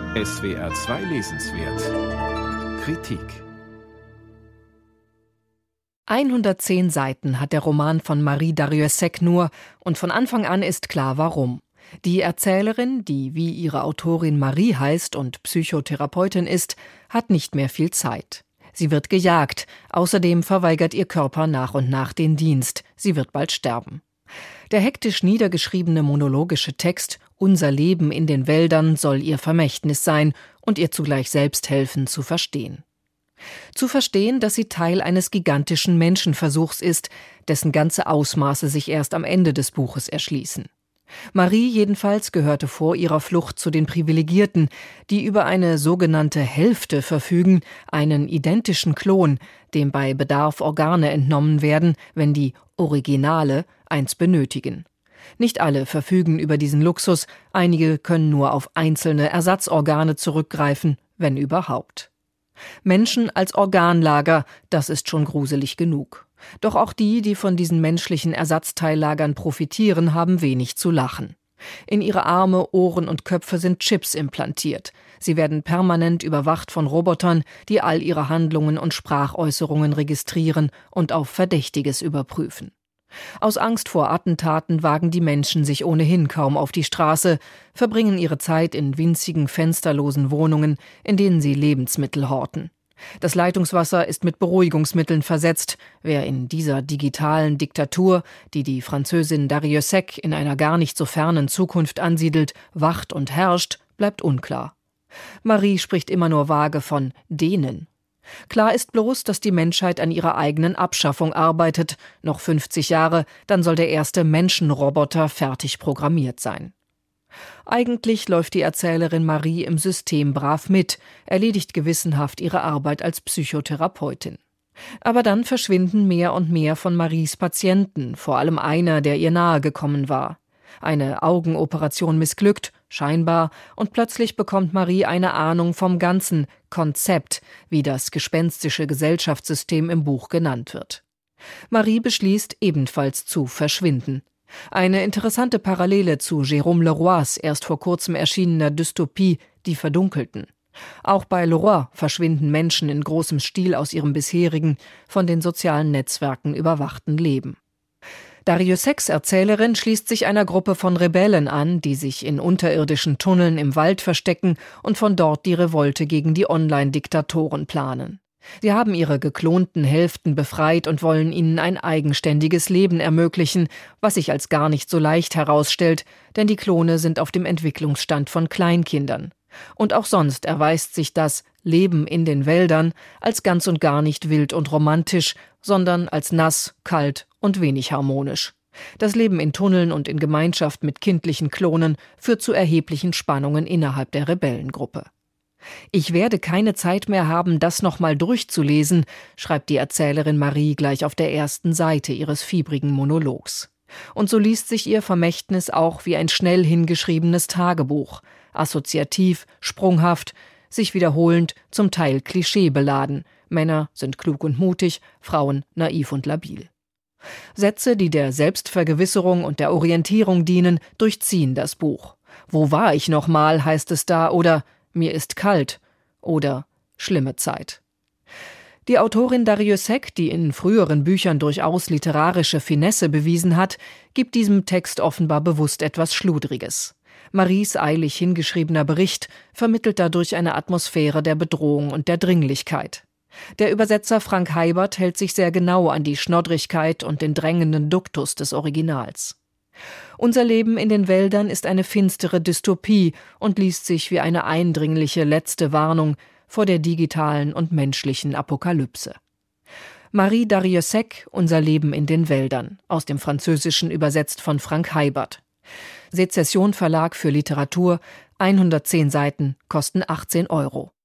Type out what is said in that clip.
SWR 2 lesenswert Kritik 110 Seiten hat der Roman von Marie Darrieussecq nur, und von Anfang an ist klar, warum. Die Erzählerin, die wie ihre Autorin Marie heißt und Psychotherapeutin ist, hat nicht mehr viel Zeit. Sie wird gejagt, außerdem verweigert ihr Körper nach und nach den Dienst. Sie wird bald sterben. Der hektisch niedergeschriebene monologische Text »Unser Leben in den Wäldern« soll ihr Vermächtnis sein und ihr zugleich selbst helfen zu verstehen. Zu verstehen, dass sie Teil eines gigantischen Menschenversuchs ist, dessen ganze Ausmaße sich erst am Ende des Buches erschließen. Marie jedenfalls gehörte vor ihrer Flucht zu den Privilegierten, die über eine sogenannte Hälfte verfügen, einen identischen Klon, dem bei Bedarf Organe entnommen werden, wenn die Originale eins benötigen. Nicht alle verfügen über diesen Luxus, einige können nur auf einzelne Ersatzorgane zurückgreifen, wenn überhaupt. Menschen als Organlager, das ist schon gruselig genug. Doch auch die von diesen menschlichen Ersatzteillagern profitieren, haben wenig zu lachen. In ihre Arme, Ohren und Köpfe sind Chips implantiert. Sie werden permanent überwacht von Robotern, die all ihre Handlungen und Sprachäußerungen registrieren und auf Verdächtiges überprüfen. Aus Angst vor Attentaten wagen die Menschen sich ohnehin kaum auf die Straße, verbringen ihre Zeit in winzigen, fensterlosen Wohnungen, in denen sie Lebensmittel horten. Das Leitungswasser ist mit Beruhigungsmitteln versetzt. Wer in dieser digitalen Diktatur, die die Französin Darrieussecq in einer gar nicht so fernen Zukunft ansiedelt, wacht und herrscht, bleibt unklar. Marie spricht immer nur vage von denen. Klar ist bloß, dass die Menschheit an ihrer eigenen Abschaffung arbeitet. Noch 50 Jahre, dann soll der erste Menschenroboter fertig programmiert sein. Eigentlich läuft die Erzählerin Marie im System brav mit, erledigt gewissenhaft ihre Arbeit als Psychotherapeutin. Aber dann verschwinden mehr und mehr von Maries Patienten, vor allem einer, der ihr nahe gekommen war. Eine Augenoperation missglückt, scheinbar, und plötzlich bekommt Marie eine Ahnung vom ganzen Konzept, wie das gespenstische Gesellschaftssystem im Buch genannt wird. Marie beschließt, ebenfalls zu verschwinden. Eine interessante Parallele zu Jérôme Leroys erst vor kurzem erschienener Dystopie »Die Verdunkelten«. Auch bei Leroy verschwinden Menschen in großem Stil aus ihrem bisherigen, von den sozialen Netzwerken überwachten Leben. Darrieussecqs Erzählerin schließt sich einer Gruppe von Rebellen an, die sich in unterirdischen Tunneln im Wald verstecken und von dort die Revolte gegen die Online-Diktatoren planen. Sie haben ihre geklonten Hälften befreit und wollen ihnen ein eigenständiges Leben ermöglichen, was sich als gar nicht so leicht herausstellt, denn die Klone sind auf dem Entwicklungsstand von Kleinkindern. Und auch sonst erweist sich das Leben in den Wäldern als ganz und gar nicht wild und romantisch, sondern als nass, kalt und wenig harmonisch. Das Leben in Tunneln und in Gemeinschaft mit kindlichen Klonen führt zu erheblichen Spannungen innerhalb der Rebellengruppe. »Ich werde keine Zeit mehr haben, das nochmal durchzulesen«, schreibt die Erzählerin Marie gleich auf der ersten Seite ihres fiebrigen Monologs. Und so liest sich ihr Vermächtnis auch wie ein schnell hingeschriebenes Tagebuch, assoziativ, sprunghaft, sich wiederholend, zum Teil klischeebeladen. Männer sind klug und mutig, Frauen naiv und labil. Sätze, die der Selbstvergewisserung und der Orientierung dienen, durchziehen das Buch. »Wo war ich noch mal?« heißt es da, oder »Mir ist kalt« oder »Schlimme Zeit«. Die Autorin Darrieussecq, die in früheren Büchern durchaus literarische Finesse bewiesen hat, gibt diesem Text offenbar bewusst etwas Schludriges. Maries eilig hingeschriebener Bericht vermittelt dadurch eine Atmosphäre der Bedrohung und der Dringlichkeit. Der Übersetzer Frank Heibert hält sich sehr genau an die Schnoddrigkeit und den drängenden Duktus des Originals. Unser Leben in den Wäldern ist eine finstere Dystopie und liest sich wie eine eindringliche letzte Warnung vor der digitalen und menschlichen Apokalypse. Marie Darrieussecq, Unser Leben in den Wäldern, aus dem Französischen übersetzt von Frank Heibert. Sezession Verlag für Literatur, 110 Seiten, kosten 18 €.